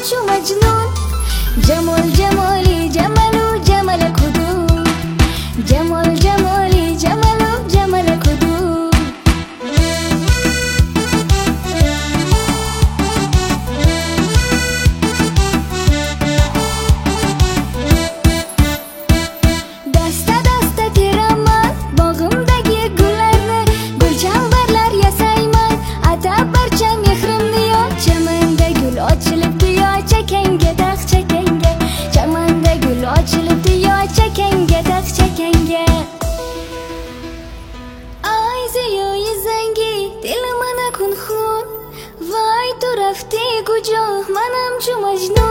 شو مجنون جمال جمالي جمالو جمال خدو جمال جمالي جمالو جمال خدو دستا دستا تیرامن باغımdagi gullarni gulchambarlar yasayman atab barcha mehrimni yo chamanda gul ochilibdi yo chakanga taq chakanga chamanda gul ochilibdi yo chakanga taq chakanga ay ziyoyi zangi dilimana kun xun vay tu rafti kujo manam chu majnun